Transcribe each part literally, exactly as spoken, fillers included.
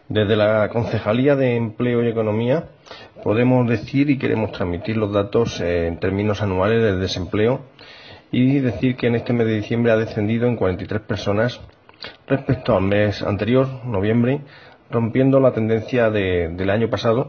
Desde la Concejalía de Empleo y Economía podemos decir y queremos transmitir los datos eh, en términos anuales del desempleo y decir que en este mes de diciembre ha descendido en cuarenta y tres personas respecto al mes anterior, noviembre, rompiendo la tendencia de, del año pasado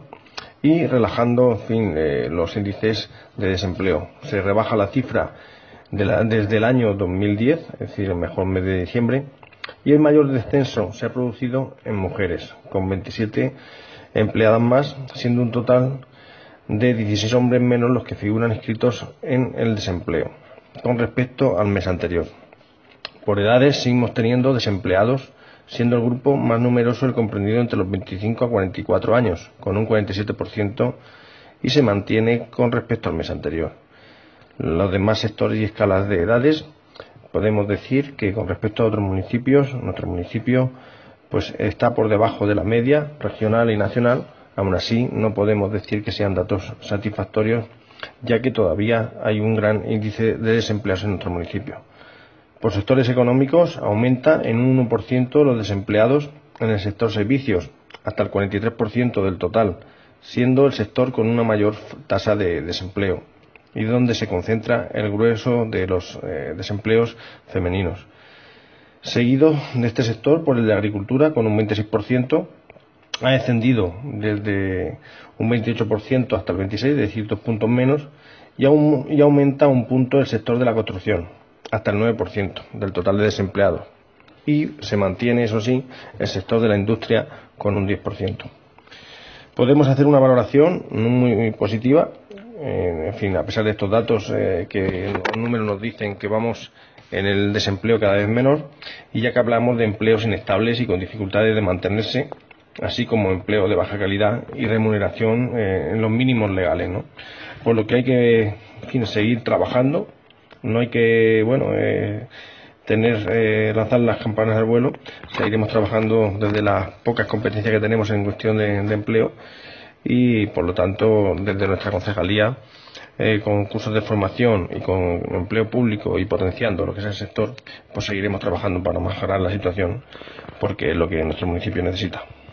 y relajando, en fin, eh, los índices de desempleo. Se rebaja la cifra de la, desde el año dos mil diez, es decir, el mejor mes de diciembre, y el mayor descenso se ha producido en mujeres, con veintisiete empleadas más, siendo un total de dieciséis hombres menos los que figuran inscritos en el desempleo, con respecto al mes anterior. Por edades seguimos teniendo desempleados, siendo el grupo más numeroso el comprendido entre los veinticinco a cuarenta y cuatro años, con un cuarenta y siete por ciento, y se mantiene con respecto al mes anterior. Los demás sectores y escalas de edades podemos decir que con respecto a otros municipios, nuestro municipio pues está por debajo de la media regional y nacional. Aún así no podemos decir que sean datos satisfactorios, ya que todavía hay un gran índice de desempleados en nuestro municipio. Por sectores económicos aumenta en un uno por ciento los desempleados en el sector servicios, hasta el cuarenta y tres por ciento del total, siendo el sector con una mayor tasa de desempleo y donde se concentra el grueso de los eh, desempleos femeninos. Seguido de este sector por el de agricultura, con un veintiséis por ciento, ha descendido desde un veintiocho por ciento hasta el veintiséis por ciento, es decir, dos puntos menos, y, aún, y aumenta un punto el sector de la construcción, hasta el nueve por ciento del total de desempleados. Y se mantiene, eso sí, el sector de la industria con un diez por ciento. Podemos hacer una valoración muy, muy positiva. En fin, a pesar de estos datos eh, que los números nos dicen que vamos en el desempleo cada vez menor, y ya que hablamos de empleos inestables y con dificultades de mantenerse, así como empleo de baja calidad y remuneración eh, en los mínimos legales, ¿no? Por lo que hay que, en fin, seguir trabajando. No hay que, bueno, eh, tener eh, lanzar las campanas al vuelo. Seguiremos trabajando desde las pocas competencias que tenemos en cuestión de, de empleo. Y por lo tanto desde nuestra concejalía eh, con cursos de formación y con empleo público y potenciando lo que es el sector, pues seguiremos trabajando para mejorar la situación, porque es lo que nuestro municipio necesita.